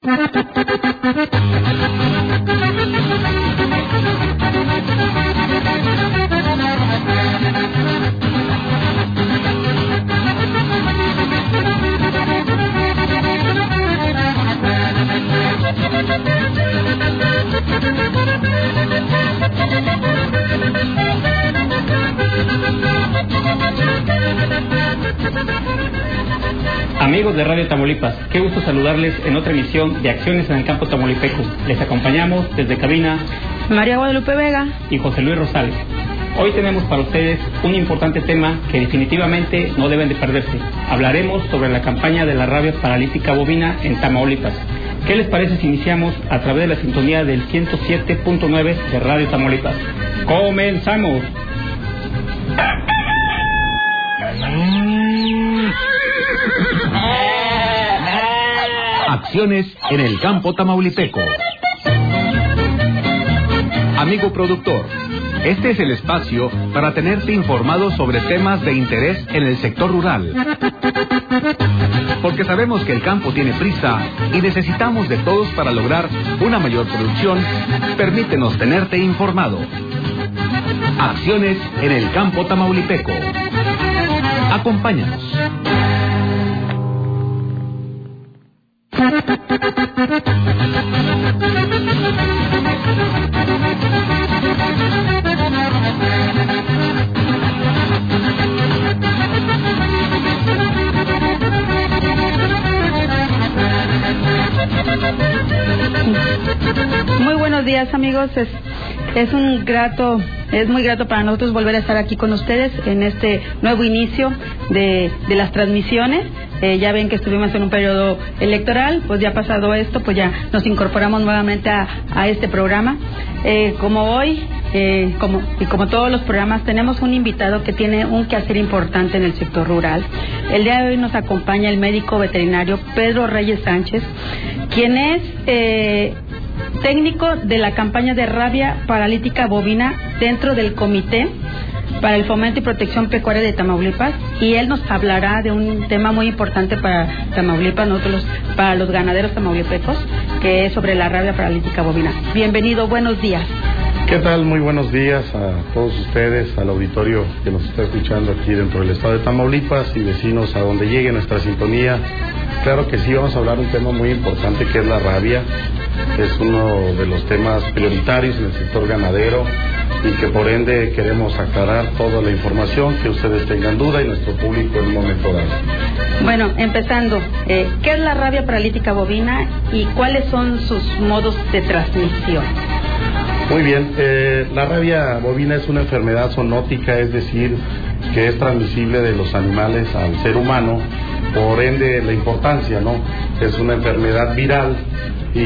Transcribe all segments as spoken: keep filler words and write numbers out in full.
Amigos de Radio Tamaulipas, qué gusto saludarles en otra emisión de Acciones en el Campo Tamaulipeco. Les acompañamos desde cabina María Guadalupe Vega y José Luis Rosales. Hoy tenemos para ustedes un importante tema que definitivamente no deben de perderse. Hablaremos sobre la campaña de la rabia paralítica bovina en Tamaulipas. ¿Qué les parece si iniciamos a través de la sintonía del ciento siete punto nueve de Radio Tamaulipas? ¡Comenzamos! Acciones en el campo tamaulipeco. Amigo productor, este es el espacio para tenerte informado sobre temas de interés en el sector rural. Porque sabemos que el campo tiene prisa y necesitamos de todos para lograr una mayor producción. Permítenos tenerte informado. Acciones en el campo tamaulipeco. Acompáñanos. Muy buenos días, amigos. Es, es un grato, es muy grato para nosotros volver a estar aquí con ustedes en este nuevo inicio de, de las transmisiones. Eh, ya ven que estuvimos en un periodo electoral, pues ya pasado esto, pues ya nos incorporamos nuevamente a, a este programa. Eh, como hoy, eh, como, y como todos los programas, tenemos un invitado que tiene un quehacer importante en el sector rural. El día de hoy nos acompaña el médico veterinario Pedro Reyes Sánchez, quien es eh, técnico de la campaña de rabia paralítica bovina dentro del Comité para el Fomento y Protección Pecuaria de Tamaulipas, y él nos hablará de un tema muy importante para Tamaulipas, nosotros, para los ganaderos tamaulipecos, que es sobre la rabia paralítica bovina. Bienvenido, buenos días. ¿Qué tal? Muy buenos días a todos ustedes, al auditorio que nos está escuchando aquí dentro del estado de Tamaulipas y vecinos a donde llegue nuestra sintonía. Claro que sí, vamos a hablar de un tema muy importante que es la rabia. Es uno de los temas prioritarios en el sector ganadero y que por ende queremos aclarar toda la información que ustedes tengan duda y nuestro público en un momento dado. Bueno, empezando, eh, ¿qué es la rabia paralítica bovina y cuáles son sus modos de transmisión? Muy bien, eh, la rabia bovina es una enfermedad zoonótica, es decir, que es transmisible de los animales al ser humano, por ende la importancia, ¿no? Es una enfermedad viral y,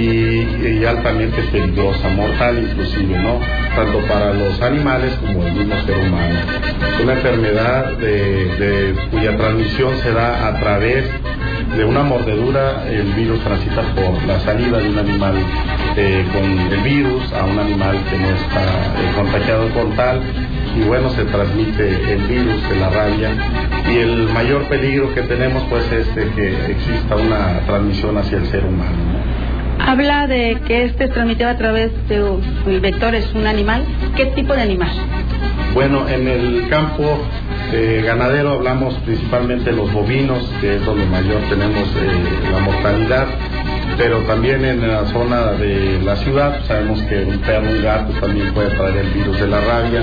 y altamente peligrosa, mortal inclusive, ¿no? Tanto para los animales como el mismo ser humano. Es una enfermedad de, de, cuya transmisión se da a través de una mordedura. El virus transita por la saliva de un animal eh, con el virus a un animal que no está eh, contagiado con tal, y bueno, se transmite el virus de la rabia, y el mayor peligro que tenemos pues es de que exista una transmisión hacia el ser humano, ¿no? Habla de que este es transmitido a través de el vector, es un animal. ¿Qué tipo de animal? Bueno, en el campo eh, ganadero hablamos principalmente de los bovinos, que es donde mayor tenemos eh, la mortalidad, pero también en la zona de la ciudad sabemos que un perro, un gato también puede traer el virus de la rabia.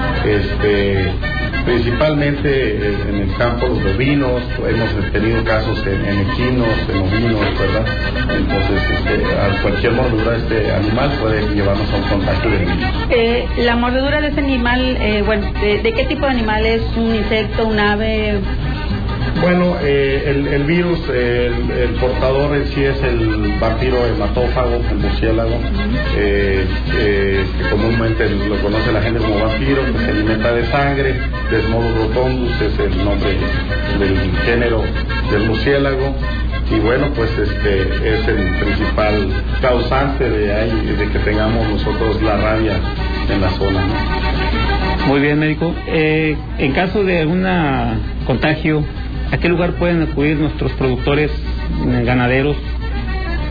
Este, principalmente eh, en el campo los bovinos, hemos tenido casos en, en equinos, en ovinos, ¿verdad? Entonces, este, a cualquier mordedura de este animal puede llevarnos a un contagio del virus. Eh, la mordedura de ese animal, eh, bueno, de, ¿de qué tipo de animal es? ¿Un insecto, un ave? Bueno, eh, el, el virus, eh, el, el portador en sí es el vampiro hematófago, el murciélago, eh, eh, que comúnmente lo conoce la gente como vampiro, que se alimenta de sangre. Desmodus rotundus es el nombre del género del murciélago. Y bueno, pues este es el principal causante de, ahí, de que tengamos nosotros la rabia en la zona, ¿no? Muy bien, médico. Eh, en caso de algún contagio, ¿a qué lugar pueden acudir nuestros productores ganaderos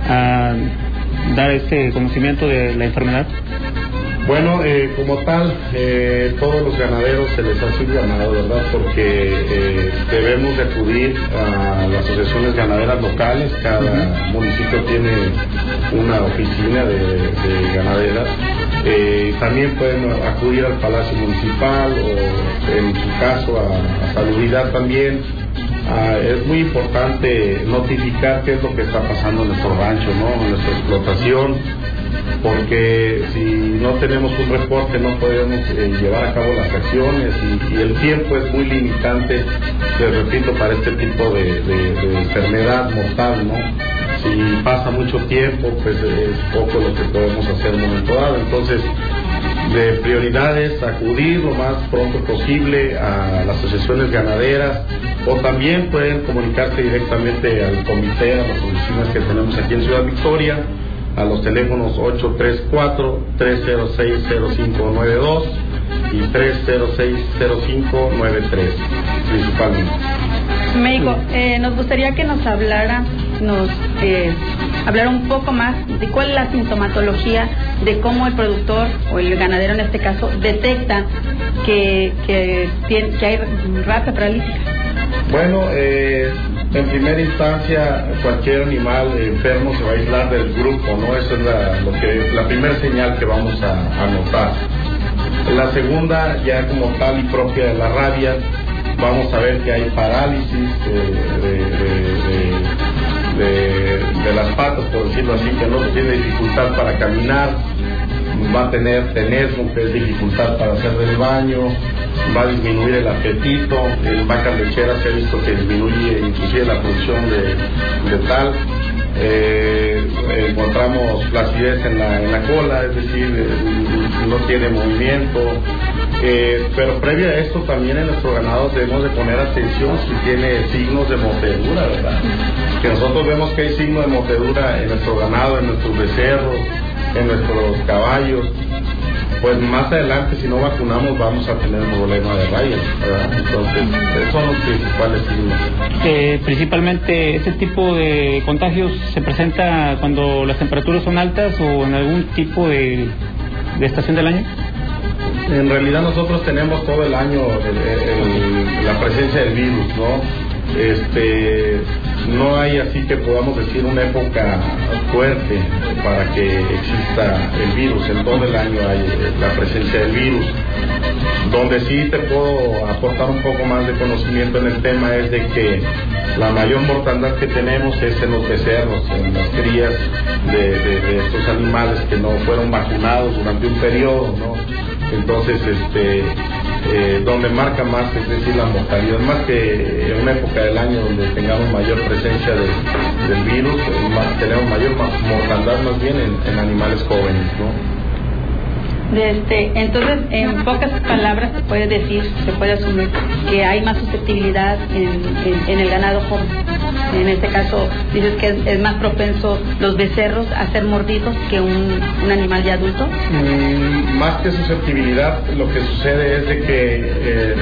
a dar este conocimiento de la enfermedad? Bueno, eh, como tal, eh, todos los ganaderos se les hace un llamado, ¿verdad? Porque eh, debemos de acudir a las asociaciones ganaderas locales. Cada uh-huh. municipio tiene una oficina de, de ganaderas. Eh, también pueden acudir al Palacio Municipal o, en su caso, a, a Salubridad también. Ah, es muy importante notificar qué es lo que está pasando en nuestro rancho, ¿no? En nuestra explotación, porque si no tenemos un reporte no podemos eh, llevar a cabo las acciones y, y el tiempo es muy limitante, les repito, para este tipo de, de, de enfermedad mortal, ¿no? Si pasa mucho tiempo, pues es poco lo que podemos hacer en un momento dado. Entonces, de prioridades, acudir lo más pronto posible a las asociaciones ganaderas, o también pueden comunicarse directamente al comité, a las oficinas que tenemos aquí en Ciudad Victoria, a los teléfonos ocho tres cuatro, tres cero seis, cero cinco nueve dos y tres cero seis, cero cinco nueve tres, principalmente. Médico, eh, nos gustaría que nos hablara, nos eh, hablara un poco más de cuál es la sintomatología, de cómo el productor o el ganadero en este caso detecta que, que, tiene, que hay rabia paralítica. Bueno, eh, en primera instancia, cualquier animal enfermo se va a aislar del grupo, ¿no? Esa es la, lo que, la primera señal que vamos a, a notar. La segunda, ya como tal y propia de la rabia, vamos a ver que hay parálisis eh, de, de, de, de, de las patas, por decirlo así, que no tiene dificultad para caminar, va a tener tenesmo, que es dificultad para hacer del baño, va a disminuir el apetito, en vacas lecheras se ha visto que disminuye inclusive la producción de, de tal, eh, encontramos flacidez en la, en la cola, es decir, eh, no tiene movimiento, eh, pero previo a esto también en nuestro ganado debemos de poner atención si tiene signos de mordedura, ¿verdad? Que nosotros vemos que hay signos de mordedura en nuestro ganado, en nuestros becerros, en nuestros caballos, pues más adelante si no vacunamos vamos a tener un problema de rabia, ¿verdad? Entonces, esos son los principales signos. Eh, principalmente, ¿este tipo de contagios se presenta cuando las temperaturas son altas o en algún tipo de, de estación del año? En realidad nosotros tenemos todo el año el, el, la presencia del virus, ¿no? Este, no hay así que podamos decir una época fuerte para que exista el virus. En todo el año hay la presencia del virus. Donde sí te puedo aportar un poco más de conocimiento en el tema es de que la mayor mortandad que tenemos es en los becerros, en las crías de, de, de estos animales que no fueron vacunados durante un periodo, ¿no? Entonces, este, eh, donde marca más, es decir, la mortalidad, más que en una época del año donde tengamos mayor presencia de, del virus, más, tenemos mayor mortandad más bien en, en animales jóvenes, ¿no? Este, entonces, en pocas palabras se puede decir, se puede asumir que hay más susceptibilidad en, en, en el ganado joven. En este caso, dices que es, es más propenso los becerros a ser mordidos que un, un animal ya adulto. Mm, más que susceptibilidad, lo que sucede es de que eh,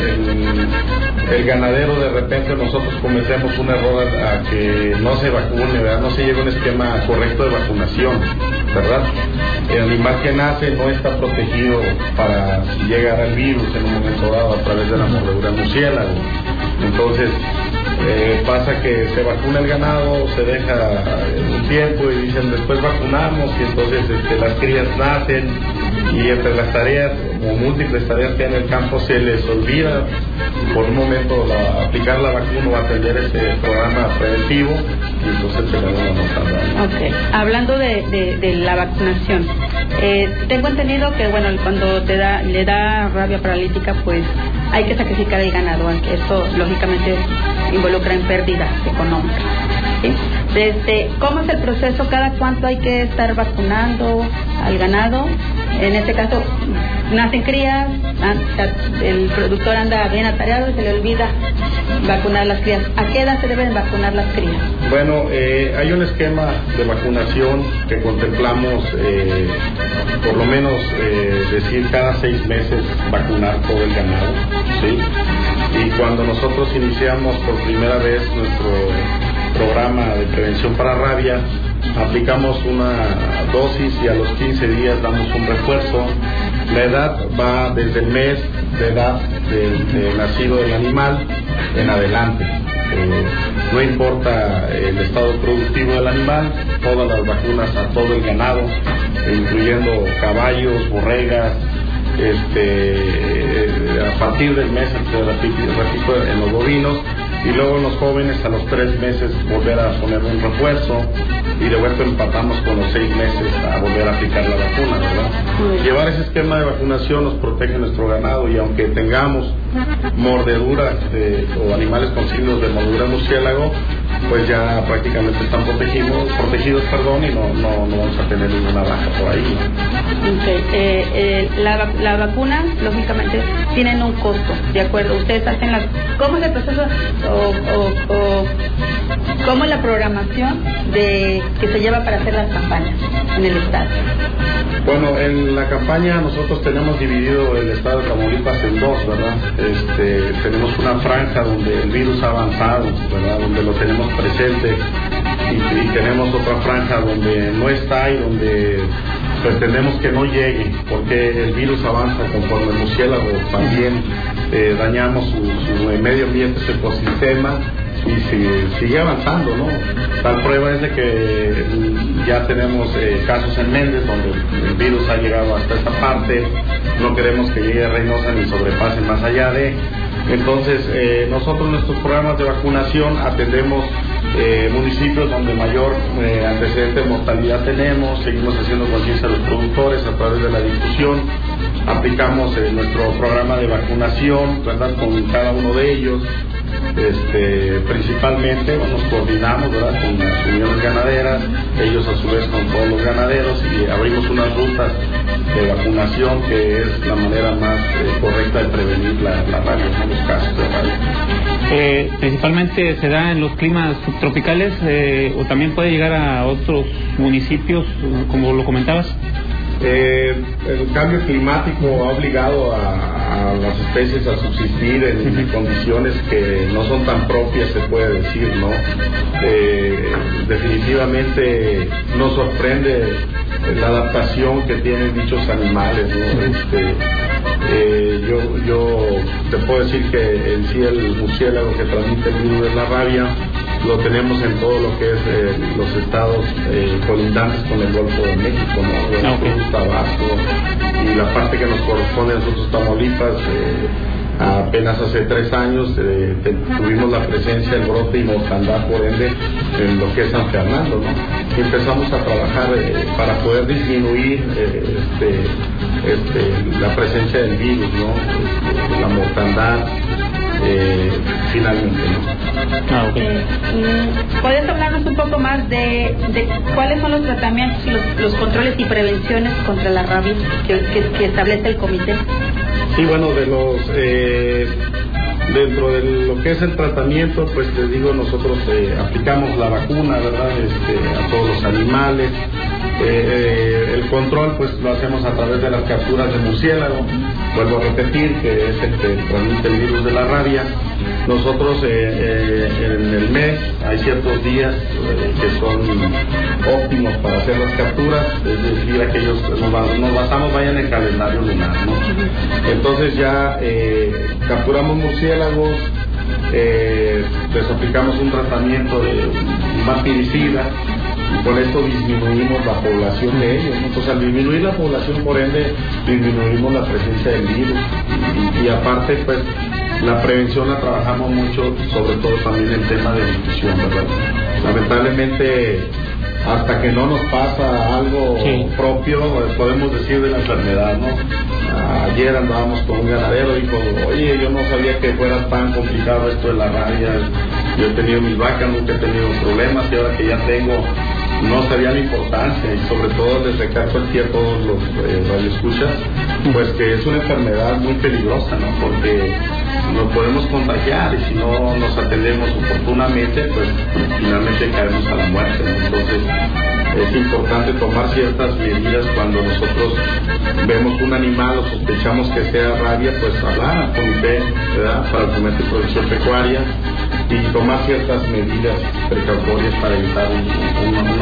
el, el ganadero de repente nosotros cometemos un error a, a que no se vacune, ¿verdad? No se lleva un esquema correcto de vacunación, ¿verdad? El animal que nace no está protegido para si llegara el virus en un momento dado a través de la mordedura murciélago. Entonces, eh, pasa que se vacuna el ganado, se deja un tiempo y dicen después vacunamos, y entonces este, las crías nacen y entre las tareas o múltiples tareas que hay en el campo se les olvida por un momento la, aplicar la vacuna o atender ese programa preventivo y entonces se le da la mortalidad. Ok, hablando de, de, de la vacunación, eh, tengo entendido que bueno, cuando te da, le da rabia paralítica, pues hay que sacrificar el ganado, aunque esto lógicamente involucra en pérdidas económicas. ¿Sí? Desde, ¿cómo es el proceso? ¿Cada cuánto hay que estar vacunando al ganado? En este caso, nacen crías, el productor anda bien atareado y se le olvida vacunar las crías. ¿A qué edad se deben vacunar las crías? Bueno, eh, hay un esquema de vacunación que contemplamos, eh, por lo menos eh, decir cada seis meses vacunar todo el ganado, ¿sí? Y cuando nosotros iniciamos por primera vez nuestro programa de prevención para rabia, aplicamos una dosis y a los quince días damos un refuerzo. La edad va desde el mes de edad del, del nacido del animal en adelante. Eh, no importa el estado productivo del animal, todas las vacunas a todo el ganado, incluyendo caballos, borregas, este, a partir del mes, repito, en los bovinos, y luego en los jóvenes a los tres meses volver a poner un refuerzo, y de vuelta empatamos con los seis meses a volver a aplicar la vacuna, ¿verdad? Sí. Llevar ese esquema de vacunación nos protege nuestro ganado, y aunque tengamos mordeduras de, o animales con signos de mordedura murciélago, pues ya prácticamente están protegidos, protegidos perdón, y no, no, no vamos a tener ninguna baja por ahí, ¿no? Okay. Eh, eh, la, la vacuna, lógicamente, tienen un costo, ¿de acuerdo? Ustedes hacen las... ¿Cómo es el proceso o, o, o cómo es la programación de que se lleva para hacer las campañas en el estado? Bueno, en la campaña nosotros tenemos dividido el estado de Tamaulipas en dos, ¿verdad? Este, tenemos una franja donde el virus ha avanzado, ¿verdad? Donde lo tenemos presente, y, y tenemos otra franja donde no está y donde pretendemos que no llegue, porque el virus avanza conforme el murciélago también eh, dañamos su, su medio ambiente, su ecosistema, y sigue, sigue avanzando, ¿no? Tal prueba es de que ya tenemos eh, casos en Méndez donde el virus ha llegado hasta esta parte. No queremos que llegue a Reynosa ni sobrepase más allá de. Entonces, eh, nosotros en nuestros programas de vacunación atendemos eh, municipios donde mayor eh, antecedente de mortalidad tenemos, seguimos haciendo conciencia a los productores a través de la difusión, aplicamos eh, nuestro programa de vacunación, ¿verdad?, con cada uno de ellos. Este, principalmente nos coordinamos, ¿verdad?, con las uniones ganaderas, ellos a su vez con todos los ganaderos, y abrimos unas rutas de vacunación que es la manera más eh, correcta de prevenir la, la rabia, ¿no?, los casos de rabia. Eh, principalmente se da en los climas subtropicales, eh, o también puede llegar a otros municipios, como lo comentabas. Eh, el cambio climático ha obligado a, a las especies a subsistir en uh-huh. condiciones que no son tan propias, se puede decir, ¿no? Eh, definitivamente nos sorprende la adaptación que tienen dichos animales, ¿no? Este, eh, yo, yo te puedo decir que en sí el murciélago que transmite el virus de la rabia lo tenemos en todo lo que es eh, los estados eh, colindantes con el Golfo de México, ¿no? Veracruz, okay. Tabasco, y la parte que nos corresponde a nosotros, Tamaulipas, eh, apenas hace tres años eh, te, tuvimos la presencia, el brote y mortandad, por ende, en lo que es San Fernando, ¿no? Y empezamos a trabajar eh, para poder disminuir eh, este, este, la presencia del virus, ¿no? Este, la mortandad. Eh, finalmente, ¿no? Ah, okay. eh, ¿Puedes hablarnos un poco más de, de cuáles son los tratamientos y los, los controles y prevenciones contra la rabia que, que, que establece el comité? Sí, bueno, de los eh, dentro de lo que es el tratamiento, pues te digo, nosotros eh, aplicamos la vacuna, ¿verdad?, este, a todos los animales. Eh, eh, el control pues lo hacemos a través de las capturas de murciélago. Vuelvo a repetir que es el que transmite el virus de la rabia. Nosotros eh, eh, en el mes hay ciertos días eh, que son óptimos para hacer las capturas, es decir, aquellos nos, nos basamos vaya en el calendario lunar, ¿no? Entonces ya eh, capturamos murciélagos, eh, les aplicamos un tratamiento de bactericida, y con esto disminuimos la población de ellos, ¿no? Entonces al disminuir la población, por ende disminuimos la presencia del virus, y, y aparte pues la prevención la trabajamos mucho, sobre todo también el tema de nutrición, ¿verdad? Lamentablemente hasta que no nos pasa algo sí. propio, podemos decir de la enfermedad, ¿no? Ayer andábamos con un ganadero y dijo, oye, yo no sabía que fuera tan complicado esto de la rabia, yo he tenido mis vacas, nunca he tenido problemas, y ahora que ya tengo, no sabía la importancia, y sobre todo les recalco aquí a todos los eh, radioescuchas, pues que es una enfermedad muy peligrosa, ¿no? Porque nos podemos contagiar, y si no nos atendemos oportunamente, pues finalmente caemos a la muerte, ¿no? Entonces es importante tomar ciertas medidas cuando nosotros vemos un animal o sospechamos que sea rabia, pues hablar al comité, ¿verdad?, para el comité de producción pecuaria, y tomar ciertas medidas precautorias para evitar un, una, una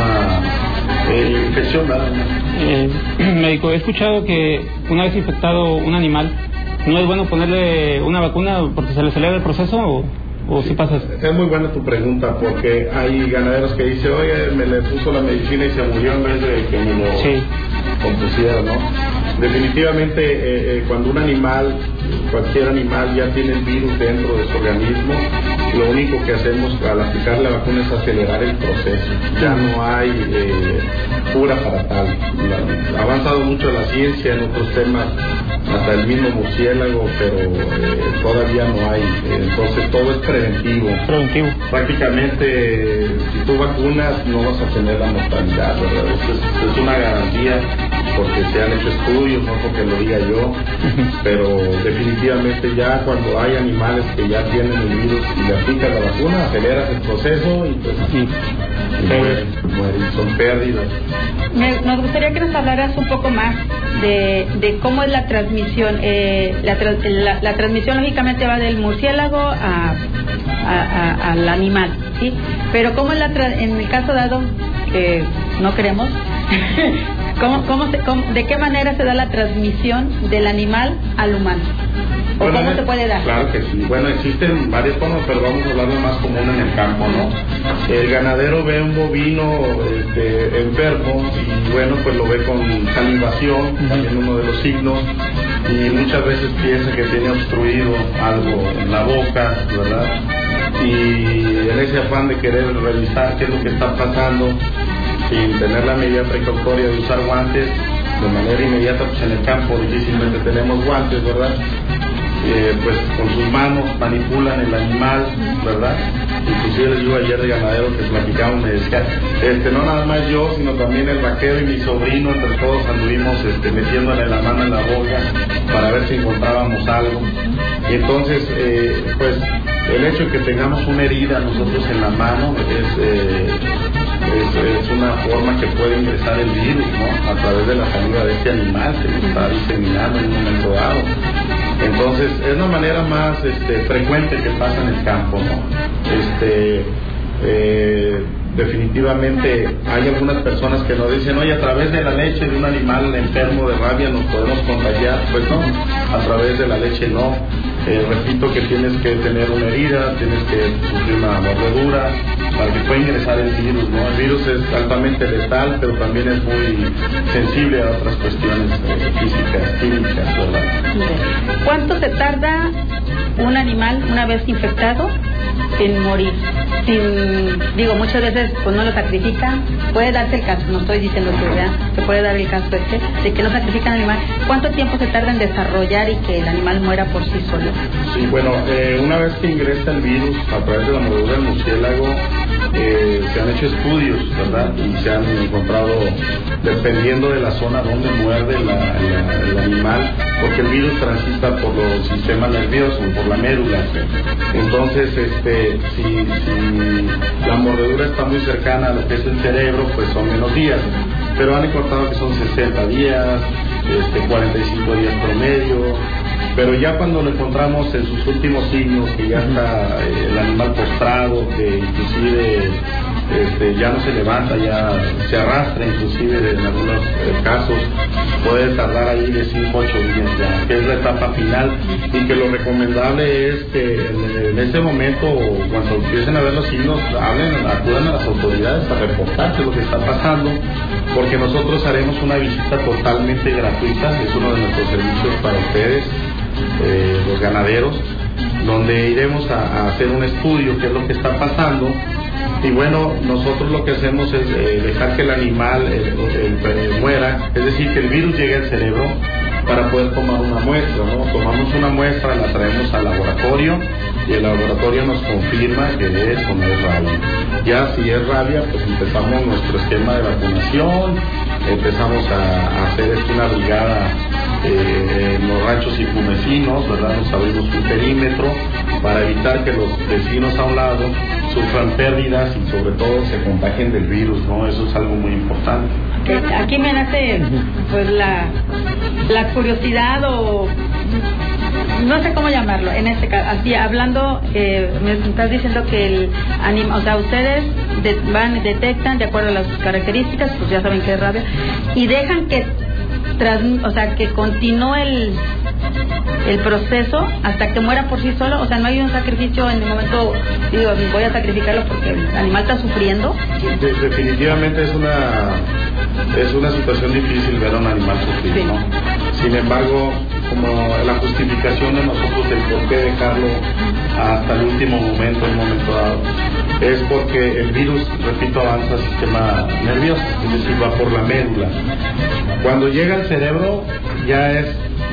una eh, infección, ¿verdad? Eh, médico, he escuchado que una vez infectado un animal, ¿no es bueno ponerle una vacuna porque se le acelera el proceso o, o sí, si pasa eso? Es muy buena tu pregunta, porque hay ganaderos que dicen, oye, me le puso la medicina y se murió en vez de que me lo sí. compusiera, ¿no? Definitivamente, eh, eh, cuando un animal, cualquier animal ya tiene el virus dentro de su organismo, lo único que hacemos al aplicar la vacuna es acelerar el proceso. Ya no hay eh, cura para tal. La, ha avanzado mucho la ciencia en otros temas, hasta el mismo murciélago, pero eh, todavía no hay. Entonces todo es preventivo. Preventivo. Prácticamente, si tú vacunas, no vas a tener la mortalidad, ¿verdad? Esto es, es una garantía, porque se han hecho estudios, no porque lo diga yo, pero definitivamente ya cuando hay animales que ya tienen el virus y le aplicas la vacuna, aceleras el proceso y pues sí. y mueren, mueren, son pérdidas. Me, nos gustaría que nos hablaras un poco más de, de cómo es la transmisión. Eh, la, la, la transmisión lógicamente va del murciélago a, a, a, al animal, ¿sí? Pero cómo es la tra en el caso dado que no queremos ¿Cómo, cómo se, cómo, ¿de qué manera se da la transmisión del animal al humano? ¿O bueno, cómo se puede dar? Claro que sí. Bueno, existen varias formas, pero vamos a hablar de más común en el campo, ¿no? El ganadero ve un bovino este, enfermo y, bueno, pues lo ve con salivación, también uno de los signos, y muchas veces piensa que tiene obstruido algo en la boca, ¿verdad? Y en ese afán de querer revisar qué es lo que está pasando, sin tener la medida precautoria de usar guantes de manera inmediata, pues en el campo difícilmente tenemos guantes, ¿verdad? Eh, pues con sus manos manipulan el animal, ¿verdad? Inclusive les digo ayer de ganadero que platicamos, me decía, este, no nada más yo, sino también el vaquero y mi sobrino, entre todos anduvimos este, metiéndole la mano en la boca para ver si encontrábamos algo. Y entonces, eh, pues el hecho de que tengamos una herida nosotros en la mano es... Eh, Es, es una forma que puede ingresar el virus, ¿no? A través de la saliva de este animal que lo está diseminando en un momento dado. Entonces, es una manera más este, frecuente que pasa en el campo, ¿no? Este, eh, definitivamente hay algunas personas que nos dicen, oye, a través de la leche de un animal enfermo de rabia nos podemos contagiar. Pues no, a través de la leche no. Eh, repito que tienes que tener una herida, tienes que sufrir una mordedura para que pueda ingresar el virus, ¿no? El virus es altamente letal, pero también es muy sensible a otras cuestiones eh, físicas, químicas, ¿verdad? ¿Cuánto se tarda un animal una vez infectado en morir? Sin, digo, muchas veces pues no lo sacrifican. Puede darse el caso, no estoy diciendo que sea, se puede dar el caso este, de que no sacrifican al animal. ¿Cuánto tiempo se tarda en desarrollar y que el animal muera por sí solo? Sí, bueno, eh, una vez que ingresa el virus a través de la mordedura del murciélago, eh, se han hecho estudios, ¿verdad? Y se han encontrado, dependiendo de la zona donde muerde la, la, el animal, porque el virus transita por los sistemas nerviosos, por la médula. Entonces, este, si, si la mordedura está muy cercana a lo que es el cerebro, pues son menos días. Pero han encontrado que son sesenta días, este, cuarenta y cinco días promedio. Pero ya cuando lo encontramos en sus últimos signos, que ya está eh, el animal postrado, que inclusive este, ya no se levanta, ya se arrastra, inclusive en algunos eh, casos puede tardar ahí de cinco a ocho días ya, que es la etapa final, y que lo recomendable es que en, en ese momento, cuando empiecen a ver los signos, hablen, acudan a las autoridades a reportarse lo que está pasando, porque nosotros haremos una visita totalmente gratuita, es uno de nuestros servicios para ustedes, eh, los ganaderos, donde iremos a, a hacer un estudio, qué es lo que está pasando. Y bueno, nosotros lo que hacemos es eh, dejar que el animal eh, eh, muera, es decir, que el virus llegue al cerebro para poder tomar una muestra, ¿no? Tomamos una muestra, la traemos al laboratorio y el laboratorio nos confirma que es o no es rabia. Ya si es rabia, pues empezamos nuestro esquema de vacunación, empezamos a, a hacer esto una brigada eh, en los ranchos circunvecinos, ¿verdad? Nos abrimos un perímetro para evitar que los vecinos a un lado sufran pérdidas y sobre todo se contagien del virus, ¿no? Eso es algo muy importante. Aquí me nace pues la, la curiosidad o no sé cómo llamarlo, en este caso, así hablando, eh, me estás diciendo que el anima, o sea, ustedes de, van, detectan de acuerdo a las características, pues ya saben que es rabia, y dejan que, tras, o sea, que continúe el el proceso hasta que muera por sí solo, o sea, no hay un sacrificio en el momento, digo, voy a sacrificarlo porque el animal está sufriendo. De, definitivamente es una es una situación difícil ver a un animal sufrir, sí. ¿no? Sin embargo, como la justificación de nosotros del por qué dejarlo hasta el último momento, el momento dado, es porque el virus, repito, avanza al sistema nervioso, es decir, va por la médula. Cuando llega al cerebro ya es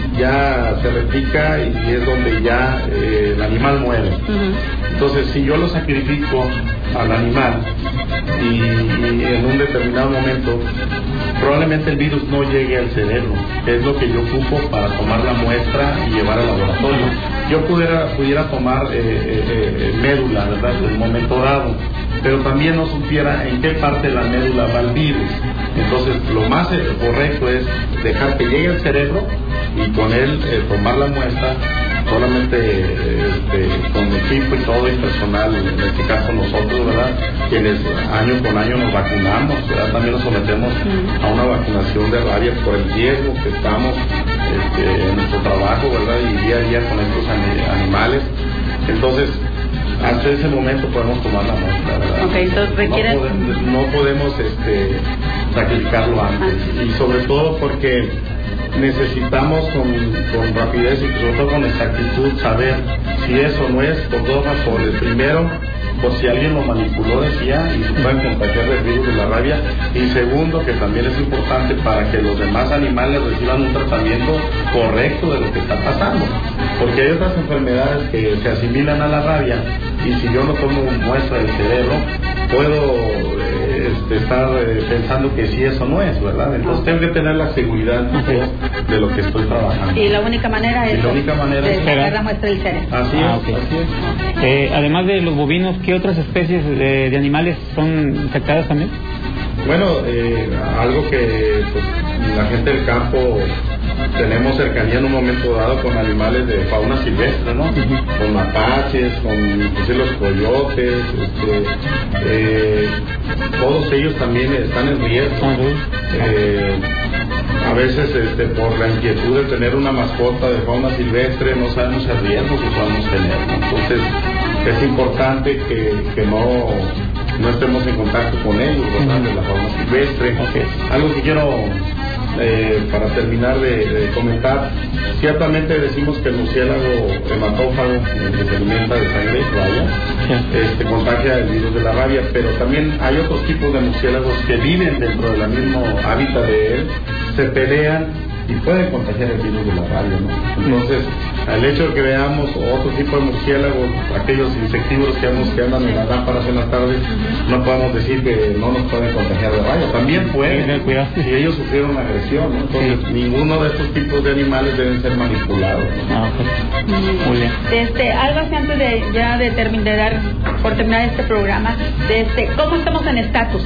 ya se replica y es donde ya eh, el animal muere. Uh-huh. Entonces, si yo lo sacrifico al animal y, y en un determinado momento, probablemente el virus no llegue al cerebro, es lo que yo ocupo para tomar la muestra y llevar al laboratorio. Yo pudiera, pudiera tomar eh, eh, médula, ¿verdad?, en un momento dado, pero también no supiera en qué parte de la médula va el virus. Entonces, lo más correcto es dejar que llegue al cerebro y con él eh, tomar la muestra, solamente este, con equipo y todo, y personal, en este caso nosotros, ¿verdad?, quienes año con año nos vacunamos, ¿verdad?, también nos sometemos a una vacunación de rabia por el riesgo que estamos este, en nuestro trabajo, ¿verdad?, y día a día con estos animales. Entonces, hasta ese momento podemos tomar la muestra, ¿verdad? Okay, entonces requiere... no, podemos, no podemos este, sacrificarlo antes, ah. y sobre todo porque necesitamos con, con rapidez y sobre todo con exactitud saber si eso no es, por dos razones. Primero, por si alguien lo manipuló, decía, y se pueden contagiar del virus de la rabia, y segundo, que también es importante para que los demás animales reciban un tratamiento correcto de lo que está pasando, porque hay otras enfermedades que se asimilan a la rabia, y si yo no tomo muestra del cerebro, puedo eh, este, estar eh, pensando que sí, eso no es, ¿verdad? Entonces tengo que tener la seguridad de, de lo que estoy trabajando. Y la única manera es la única manera de sacar la muestra del cerebro. Así ah, es, okay. así es. Eh, además de los bovinos, ¿qué otras especies de, de animales son infectadas también? Bueno, eh, algo que pues, la gente del campo tenemos cercanía en un momento dado con animales de fauna silvestre, ¿no? Uh-huh. Con mapaches, con inclusive los coyotes, este, eh, todos ellos también están en riesgo. Uh-huh. eh, a veces este, por la inquietud de tener una mascota de fauna silvestre no sabemos el riesgo que podamos tener, ¿no? Entonces es importante que, que no, no estemos en contacto con ellos, ¿verdad? De la fauna silvestre. Okay. Algo que quiero eh, para terminar de, de comentar, ciertamente decimos que el murciélago hematófago, el que se alimenta de sangre, vaya, este, contagia el virus de la rabia, pero también hay otros tipos de murciélagos que viven dentro del mismo hábitat de él, se pelean y pueden contagiar el virus de la rabia, ¿no? Entonces, el hecho de que veamos otro tipo de murciélagos, aquellos insectívoros que, que andan en las lámparas en las tardes, no podemos decir que no nos pueden contagiar de rabia. También pueden, si ellos sufrieron una agresión, ¿no? Entonces, sí. Ninguno de estos tipos de animales deben ser manipulados, ¿no? Ah, okay. Muy bien. Este, algo así antes de ya de terminar, por terminar este programa, de este, ¿cómo estamos en estatus?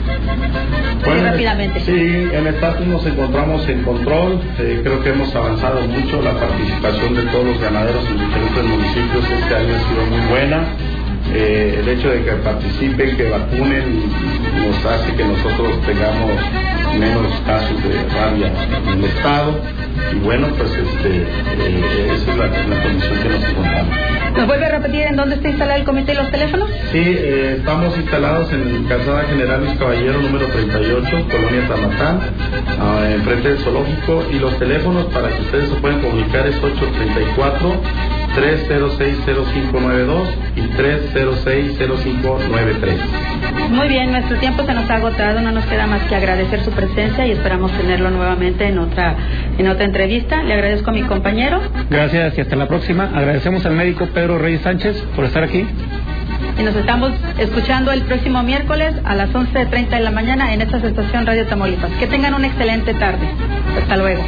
Bueno, rápidamente. Sí, en estatus nos encontramos en control. Eh, creo que hemos avanzado mucho. La participación de todos los ganaderos en diferentes municipios este año ha sido muy buena. Eh, el hecho de que participen, que vacunen, nos hace que nosotros tengamos menos casos de rabia en el estado. Y bueno, pues este, eh, esa es la, la condición que nos encontramos. ¿Nos vuelve a repetir en dónde está instalado el comité y los teléfonos? Sí, eh, estamos instalados en Calzada General Luis Caballero, número treinta y ocho, Colonia Tamatán, uh, enfrente del zoológico, y los teléfonos para que ustedes se puedan comunicar es ocho tres cuatro, tres cero seis, cero cinco nueve dos y tres cero seis, cero cinco nueve tres. Muy bien, nuestro tiempo se nos ha agotado, no nos queda más que agradecer su presencia y esperamos tenerlo nuevamente en otra en otra entrevista. Le agradezco a mi compañero. Gracias y hasta la próxima. Agradecemos al médico Pedro Reyes Sánchez por estar aquí. Y nos estamos escuchando el próximo miércoles a las once treinta de la mañana en esta estación Radio Tamaulipas. Que tengan una excelente tarde. Hasta luego.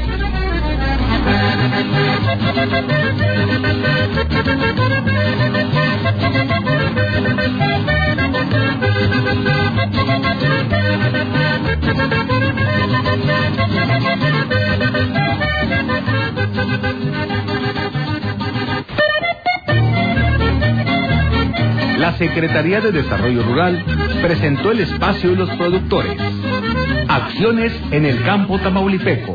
Secretaría de Desarrollo Rural presentó el espacio y los productores. Acciones en el campo tamaulipeco.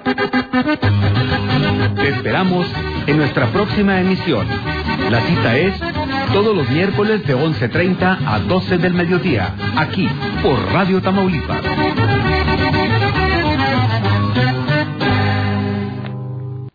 Te esperamos en nuestra próxima emisión. La cita es todos los miércoles de once treinta a doce del mediodía, aquí por Radio Tamaulipas.